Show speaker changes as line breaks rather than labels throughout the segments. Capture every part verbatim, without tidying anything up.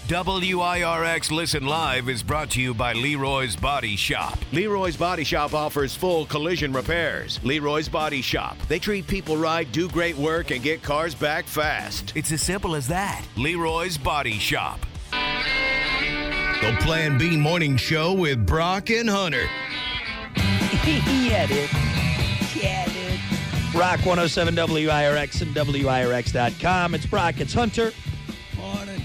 W I R X Listen Live is brought to you by Leroy's Body Shop. Leroy's Body Shop offers full collision repairs. Leroy's Body Shop. They treat people right, do great work, and get cars back fast. It's as simple as that. Leroy's Body Shop. The Plan B Morning Show with Brock and Hunter.
Yeah, dude. Yeah, dude. Rock one oh seven W I R X and W I R X dot com. It's Brock. It's Hunter.
Morning.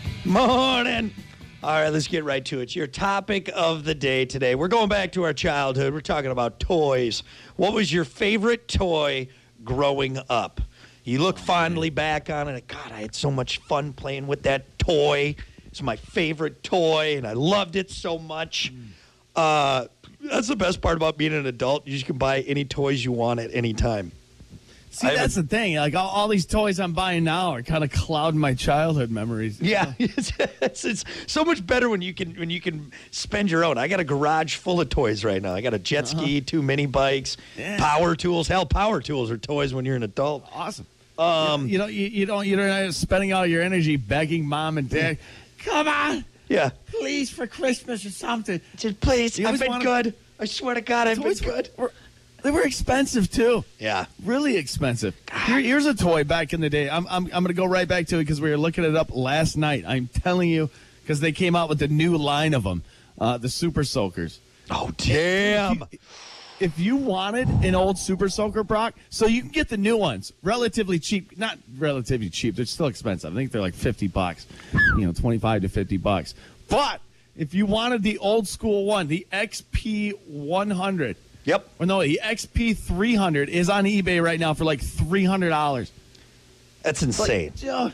Morning. All right, let's get right to it. Your topic of the day today. We're going back to our childhood. We're talking about toys. What was your favorite toy growing up? You look fondly back on it. God, I had so much fun playing with that toy. It's my favorite toy, and I loved it so much. Uh, that's the best part about being an adult. You just can buy any toys you want at any time.
See, that's the thing. Like, all, all these toys I'm buying now are kind of clouding my childhood memories.
Yeah, it's, it's, it's so much better when you can when you can spend your own. I got a garage full of toys right now. I got a jet ski, uh-huh. two mini bikes, yeah. power tools. Hell, power tools are toys when you're an adult.
Awesome.
Um,
you, you know, you, you don't you're not spending all your energy begging mom and dad, come on,
yeah,
please for Christmas or something.
Just please,
you
I've been
wanna...
good. I swear to God, I've been good.
Were, They were expensive, too.
Yeah.
Really expensive. Here, here's a toy back in the day. I'm, I'm, I'm going to go right back to it because we were looking it up last night. I'm telling you, because they came out with the new line of them, uh, the Super Soakers.
Oh, damn.
If you, if you wanted an old Super Soaker, Brock, so you can get the new ones, relatively cheap. Not relatively cheap. They're still expensive. I think they're like fifty bucks, you know, twenty-five to fifty bucks. But if you wanted the old school one, the X P one hundred,
yep.
Well, no, the X P three hundred is on eBay right now for like three hundred dollars.
That's insane.
Like, uh,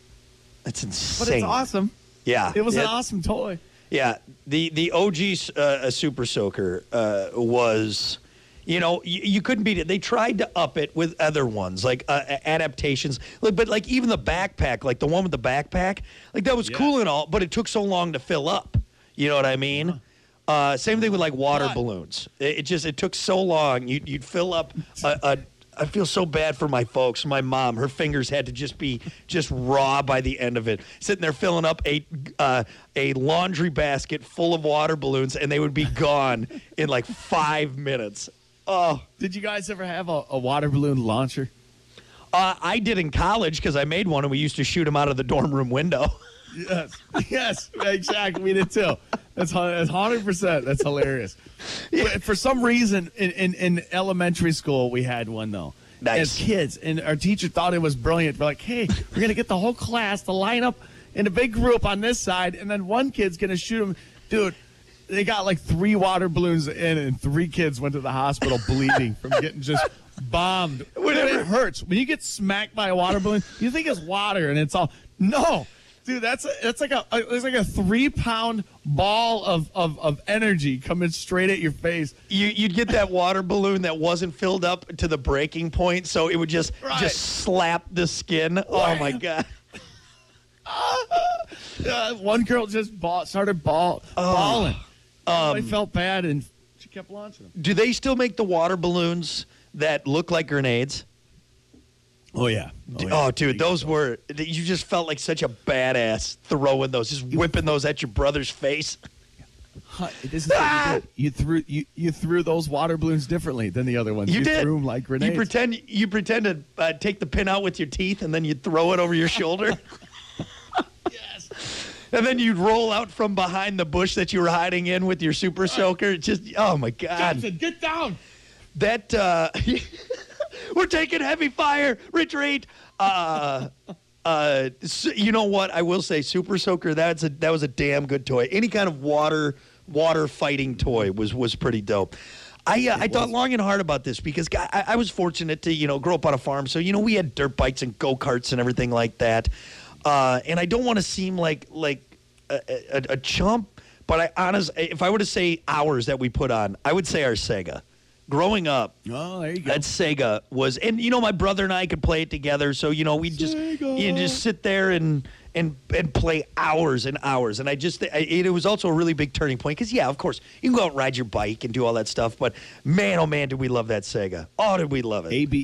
That's insane.
But it's awesome.
Yeah.
It was
it,
an awesome toy.
Yeah. The the O G uh, Super Soaker uh, was, you know, you, you couldn't beat it. They tried to up it with other ones, like uh, adaptations. Like, but like even the backpack, like the one with the backpack, like that was
yeah.
cool and all, but it took so long to fill up. You know what I mean? Uh-huh. Uh, same thing with like water
but,
balloons. It, it just it took so long. You'd, you'd fill up a, a. I feel so bad for my folks. My mom, her fingers had to just be just raw by the end of it. Sitting there filling up a uh, a laundry basket full of water balloons, and they would be gone in like five minutes. Oh,
did you guys ever have a, a water balloon launcher?
Uh, I did in college because I made one, and we used to shoot them out of the dorm room window.
Yes, yes, exactly. We did too. That's one hundred percent. That's hilarious. Yeah. For some reason, in, in, in elementary school, we had one, though.
Nice.
As kids, and our teacher thought it was brilliant. We're like, hey, we're going to get the whole class to line up in a big group on this side, and then one kid's going to shoot them. Dude, they got like three water balloons in, and three kids went to the hospital bleeding from getting just bombed. It hurts. When you get smacked by a water balloon, you think it's water, and it's all, no. Dude, that's a, that's like a it's like a three pound ball of, of, of energy coming straight at your face.
You you'd get that water balloon that wasn't filled up to the breaking point, so it would just
right.
just slap the skin. Oh my god!
uh, one girl just ball, started ball,
oh.
balling.
Um,
I felt bad, and she kept launching them.
Do they still make the water balloons that look like grenades?
Oh, yeah.
Oh, yeah. oh dude, those were, you just felt like such a badass throwing those, just whipping those at your brother's face.
This is ah! what you did. You threw, you, you threw those water balloons differently than the other ones.
You,
you
did.
threw them like grenades.
You pretend, you pretend to uh, take the pin out with your teeth, and then you throw it over your shoulder.
Yes.
And then you'd roll out from behind the bush that you were hiding in with your Super Soaker. Just, oh, my God.
Johnson, get down.
That, uh... We're taking heavy fire. Retreat. Uh, uh, so, you know what? I will say, Super Soaker. That's a that was a damn good toy. Any kind of water water fighting toy was was pretty dope. I uh, I thought long and hard about this because I, I was fortunate to you know grow up on a farm, so you know we had dirt bikes and go karts and everything like that. Uh, and I don't want to seem like like a, a, a chump, but I honest if I were to say hours that we put on, I would say our Sega. Growing up,
oh, there you go.
that Sega was, and you know, my brother and I could play it together. So you know, we'd just you just sit there and and and play hours and hours. And I just, I, it was also a really big turning point because yeah, of course, you can go out and ride your bike and do all that stuff. But man, oh man, did we love that Sega? Oh, did we love it?
A B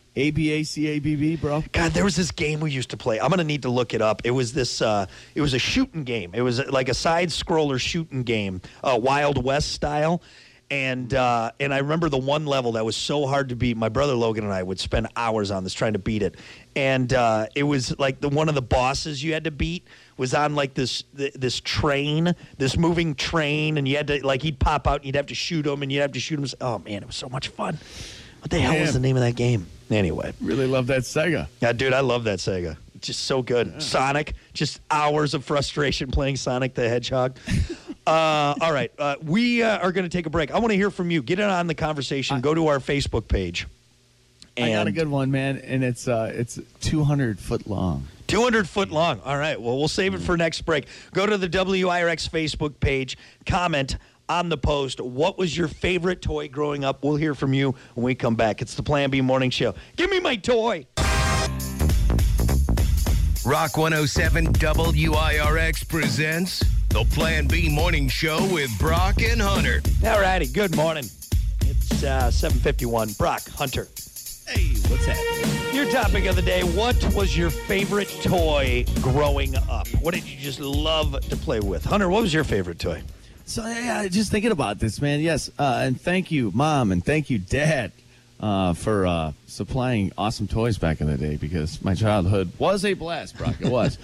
A B A C A B B, bro.
God, there was this game we used to play. I'm gonna need to look it up. It was this. Uh, it was a shooting game. It was like a side scroller shooting game, uh, Wild West style. And uh, and I remember the one level that was so hard to beat. My brother Logan and I would spend hours on this trying to beat it. And uh, it was like the one of the bosses you had to beat was on like this th- this train, this moving train, and you had to like he'd pop out and you'd have to shoot him and you'd have to shoot him. Oh man, it was so much fun. What the hell
Man.
was the name of that game? Anyway,
Really love that Sega.
yeah, dude, I love that Sega. It's just so good. Yeah. Sonic, just hours of frustration playing Sonic the Hedgehog. uh, all right, uh, we uh, are going to take a break. I want to hear from you. Get in on the conversation. I, Go to our Facebook page. And
I got a good one, man, and it's uh, it's two hundred foot long.
two hundred foot long. All right. Well, we'll save it for next break. Go to the W I R X Facebook page. Comment on the post. What was your favorite toy growing up? We'll hear from you when we come back. It's the Plan B Morning Show. Give me my toy.
Rock one oh seven W I R X presents the Plan B Morning Show with Brock and Hunter.
All righty. Good morning. It's uh, seven fifty-one. Brock, Hunter.
Hey, what's happening?
Your topic of the day, what was your favorite toy growing up? What did you just love to play with? Hunter, what was your favorite toy?
So, yeah, just thinking about this, man. Yes, uh, and thank you, Mom, and thank you, Dad, uh, for uh, supplying awesome toys back in the day because my childhood was a blast, Brock. It was.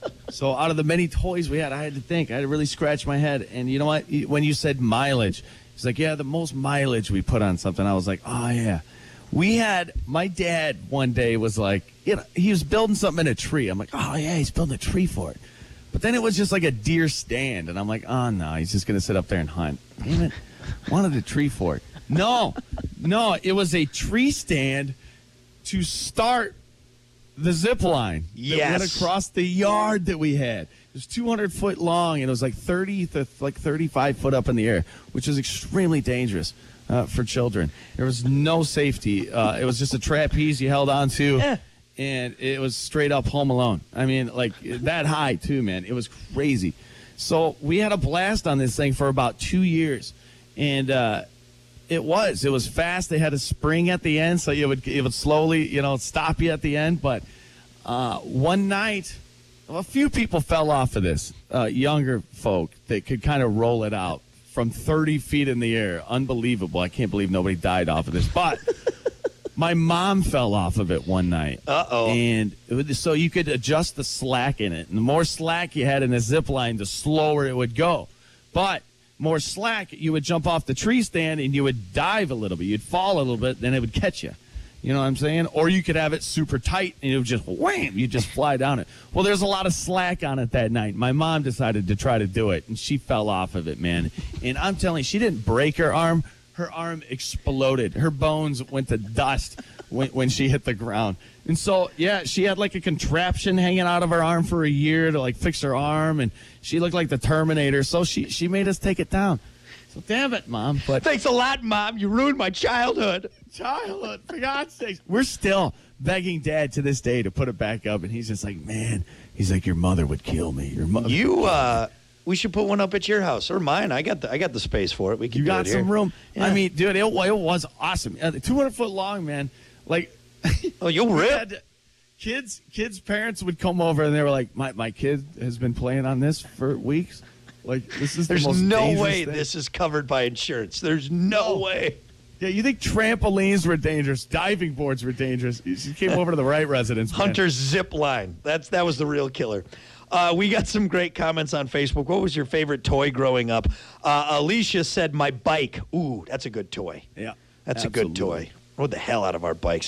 So out of the many toys we had, I had to think. I had to really scratch my head. And you know what? When you said mileage, it's like, yeah, the most mileage we put on something, I was like, oh, yeah. We had, my dad one day was like, you know, he was building something in a tree. I'm like, oh, yeah, he's building a tree for it. But then it was just like a deer stand. And I'm like, oh, no, he's just going to sit up there and hunt. Damn it. Wanted a tree for it. No, no, it was a tree stand to start the zip line that
Yes.
went across the yard that we had. It was two hundred foot long, and it was like thirty to like thirty-five foot up in the air, which is extremely dangerous uh, for children. There was no safety. Uh, it was just a trapeze you held on to.
Eh.
And it was straight up Home Alone. I mean, like that high too, man. It was crazy. So we had a blast on this thing for about two years, and uh, it was it was fast. They had a spring at the end, so you would it would slowly, you know, stop you at the end. But uh, one night, well, a few people fell off of this. Uh, younger folk that could kind of roll it out from thirty feet in the air. Unbelievable! I can't believe nobody died off of this, but. My mom fell off of it one night.
Uh-oh.
And it was, so you could adjust the slack in it. And the more slack you had in the zip line, the slower it would go. But more slack, you would jump off the tree stand and you would dive a little bit. You'd fall a little bit, then it would catch you. You know what I'm saying? Or you could have it super tight and it would just wham, you just fly down it. Well, there's a lot of slack on it that night. My mom decided to try to do it, and she fell off of it, man. And I'm telling you, she didn't break her arm. Her arm exploded. Her bones went to dust when, when she hit the ground. And so, yeah, she had like a contraption hanging out of her arm for a year to like fix her arm, and she looked like the Terminator. So she, she made us take it down. So damn it, Mom. But
Thanks a lot, Mom. You ruined my childhood.
childhood, for God's sakes. We're still begging Dad to this day to put it back up, and he's just like, man, he's like, your mother would kill me. Your mother.
You, uh, we should put one up at your house or mine. I got the I got the space for it. We can
You
do
got
it
some
here.
room.
Yeah.
I mean, dude, it, it was awesome. Uh, two hundred foot long, man. Like,
Oh, you'll
we
rip.
had- kids, kids' parents would come over and they were like, my, my kid has been playing on this for weeks. Like, this is
There's
the most
no
dangerous
way
thing.
this is covered by insurance. There's no
No.
way.
Yeah, you think trampolines were dangerous, diving boards were dangerous. You came over to the right residence, man.
Hunter's zip line. That's that was the real killer. Uh, we got some great comments on Facebook. What was your favorite toy growing up? Uh, Alicia said, "My bike." Ooh, that's a good toy.
Yeah,
That's a good
absolutely.
toy. Rode the hell out of our bikes.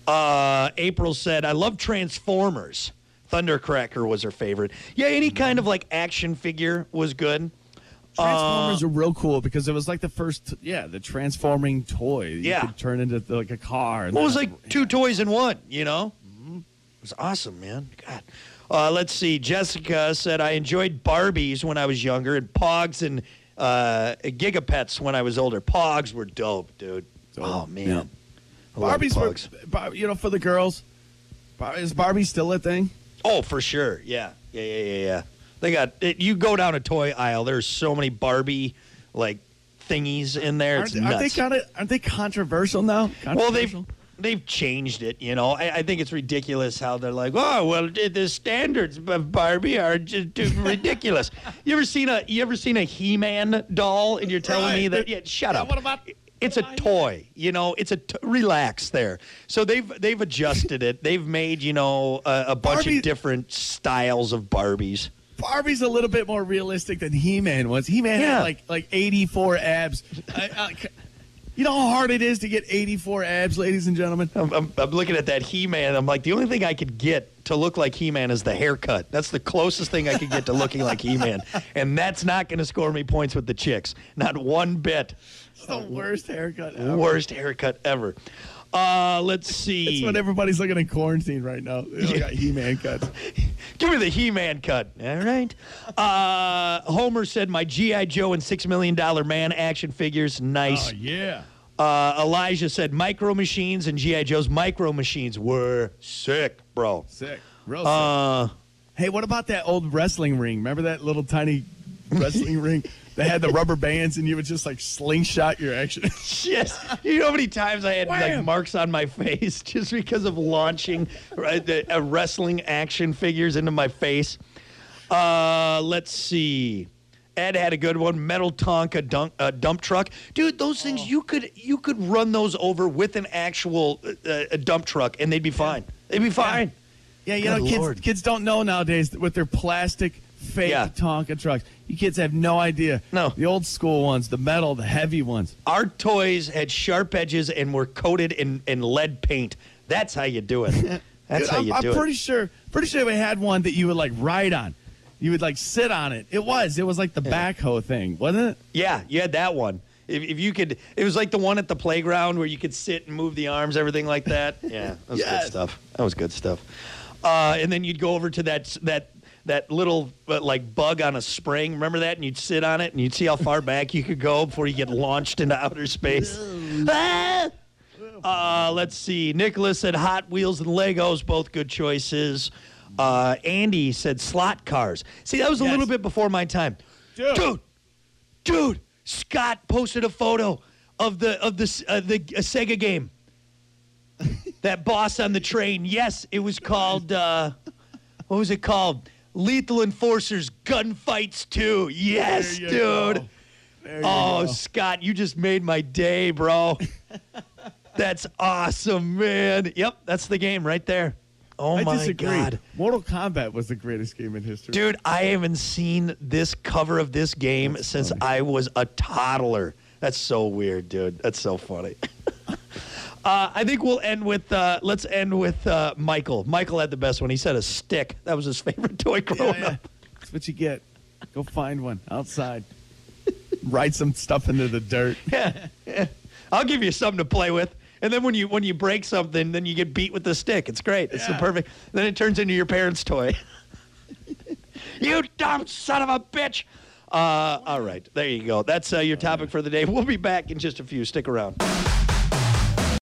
Uh, April said, "I love Transformers." Thundercracker was her favorite. Yeah, any kind of like action figure was good.
Transformers
Uh,
are real cool because it was like the first, yeah, the transforming toy. You
Yeah.
could turn into like a car.
Well, it was like two toys in one, you know? It was awesome, man. God. Uh, let's see. Jessica said, I enjoyed Barbies when I was younger and Pogs and uh, Gigapets when I was older. Pogs were dope, dude.
Dope.
Oh, man.
Yeah.
I love
Barbies
Pogs.
were, Bar- you know, for the girls. Bar- is Barbie still a thing?
Oh, for sure. Yeah. Yeah, yeah, yeah, yeah. They got, it, you go down a toy aisle, there's so many Barbie, like, thingies in there. It's
Aren't, aren't they
nuts.
kind of? Aren't they controversial now?
Well, they've
Controversial?
they've changed it, you know. I, I think it's ridiculous how they're like, oh, well, the the standards of Barbie are just too ridiculous. You ever seen a you ever seen a He-Man doll, and you're telling
Right.
me that? Yeah, shut
Yeah,
up.
what about-
It's a
what about
toy, you know. It's a t- relax there. So they've they've adjusted it. They've made you know a, a bunch
Barbie-
of different styles of Barbies.
Barbie's a little bit more realistic than He-Man was. He-Man
Yeah.
had like like eighty-four abs. I, I, you know how hard it is to get eighty-four abs, ladies and gentlemen?
I'm, I'm, I'm looking at that He-Man. I'm like, the only thing I could get to look like He-Man is the haircut. That's the closest thing I could get to looking like He-Man. And that's not going to score me points with the chicks. Not one bit.
It's the worst haircut ever.
Worst haircut ever. Uh, let's see.
That's what everybody's looking in quarantine right now. They all got He-Man cuts.
Give me the He-Man cut. All right. Uh, Homer said, my G I. Joe and Six Million Dollar Man action figures. Nice.
Oh, yeah.
Uh, Elijah said, Micro Machines and G I. Joe's Micro Machines were sick, bro.
Sick. Real sick.
Uh,
Hey, what about that old wrestling ring? Remember that little tiny wrestling ring that had the rubber bands and you would just like slingshot your action?
yes. You know how many times I had like
Wham!
marks on my face just because of launching right, the, uh, wrestling action figures into my face? Uh, let's see. Ed had a good one. Metal Tonka dunk, uh, dump truck, dude. Those things
Oh.
you could you could run those over with an actual uh, a dump truck and they'd be fine. They'd be fine.
Yeah, you
Good
know, kids
Lord.
kids don't know nowadays with their plastic fake
Yeah.
Tonka trucks. You kids have no idea.
No.
The old school ones, the metal, the heavy ones.
Our toys had sharp edges and were coated in, in lead paint. That's how you do it. That's
Dude,
how
I'm,
you
I'm
do
pretty
it.
sure pretty sure we had one that you would like ride on. You would like sit on it. It was. It was like the backhoe thing, wasn't it?
Yeah, you had that one. If, if you could, it was like the one at the playground where you could sit and move the arms, everything like that. Yeah, that was
Yes.
good stuff. That was good stuff. Uh, and then you'd go over to that that that little uh, like bug on a spring. Remember that? And you'd sit on it and you'd see how far back you could go before you get launched into outer space. Ah! Uh, let's see. Nicholas said Hot Wheels and Legos, both good choices. Uh, Andy said slot cars. See, that was a
Yes.
little bit before my time.
Dude.
Dude, dude, Scott posted a photo of the of the uh, the uh, Sega game. That boss on the train. Yes, it was called. Uh, what was it called? Lethal Enforcers Gunfights two. Yes,
There you
dude.
go. There you
Oh,
go.
Scott, you just made my day, bro. That's awesome, man. Yep, that's the game right there. Oh
I
my
disagree.
God.
Mortal Kombat was the greatest game in history.
Dude, I haven't seen this cover of this game
That's
since
funny.
I was a toddler. That's so weird, dude. That's so funny. uh, I think we'll end with, uh, let's end with uh, Michael. Michael had the best one. He said a stick. That was his favorite toy
Yeah,
growing
yeah.
up.
That's what you get. Go find one outside. Write some stuff into the dirt.
Yeah, yeah. I'll give you something to play with. And then when you when you break something, then you get beat with the stick. It's great. It's the
Yeah.
perfect. Then it turns into your parents' toy. You dumb son of a bitch. Uh, all right, there you go. That's uh, your topic for the day. We'll be back in just a few. Stick around.